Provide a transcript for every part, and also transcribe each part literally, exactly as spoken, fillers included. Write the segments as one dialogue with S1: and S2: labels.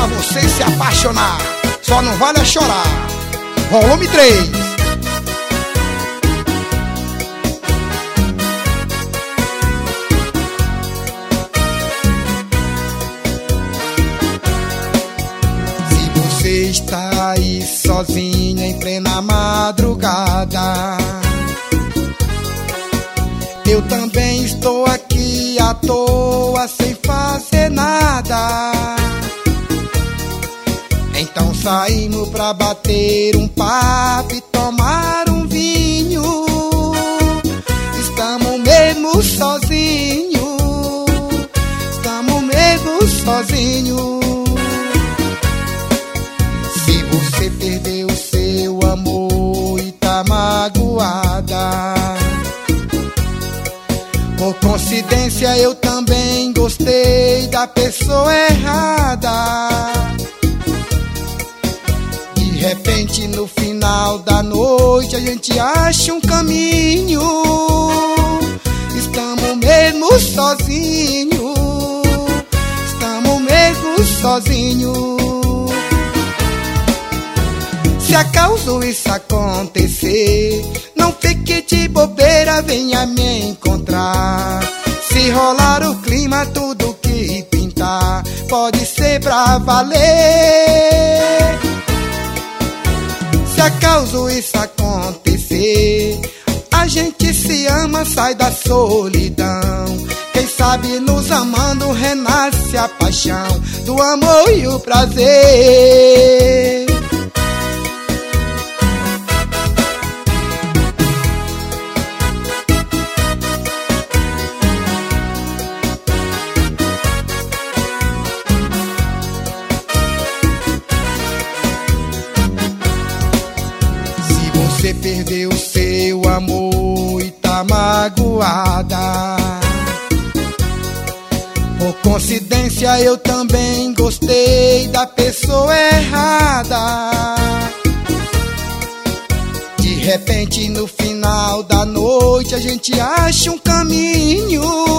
S1: pra você se apaixonar, só não vale a chorar. Volume três. Se você está aí sozinha em plena madrugada, eu também estou aqui à toa sem fazer nada. Então saímos pra bater um papo e tomar um vinho. Estamos mesmo sozinhos, estamos mesmo sozinhos. Se você perdeu seu amor e tá magoada, por coincidência eu também gostei da pessoa errada. De repente no final da noite a gente acha um caminho. Estamos mesmo sozinhos, estamos mesmo sozinhos. Se acaso isso acontecer, não fique de bobeira, venha me encontrar. Se rolar o clima, tudo que pintar pode ser pra valer. Se acaso isso acontecer, a gente se ama, sai da solidão. Quem sabe nos amando renasce a paixão do amor e o prazer. Você perdeu seu amor e tá magoada, por coincidência eu também gostei da pessoa errada. De repente no final da noite a gente acha um caminho.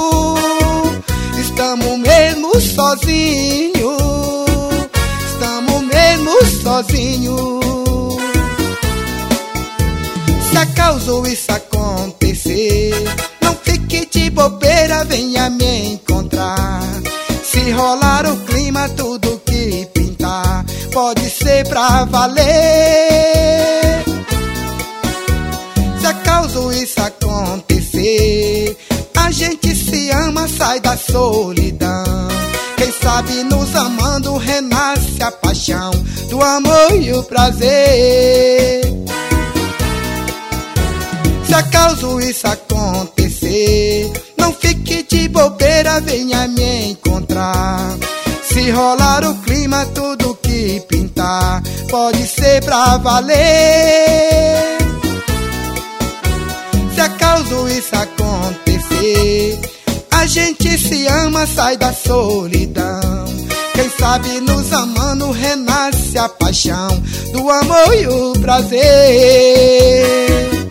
S1: Estamos mesmo sozinhos, estamos mesmo sozinhos. Se acaso isso acontecer, não fique de bobeira, venha me encontrar. Se rolar o clima, tudo que pintar pode ser pra valer. Se acaso isso acontecer, a gente se ama, sai da solidão. Quem sabe nos amando renasce a paixão do amor e o prazer. Se acaso isso acontecer, não fique de bobeira, venha me encontrar. Se rolar o clima, tudo que pintar pode ser pra valer. Se acaso isso acontecer, a gente se ama, sai da solidão. Quem sabe nos amando renasce a paixão do amor e o prazer.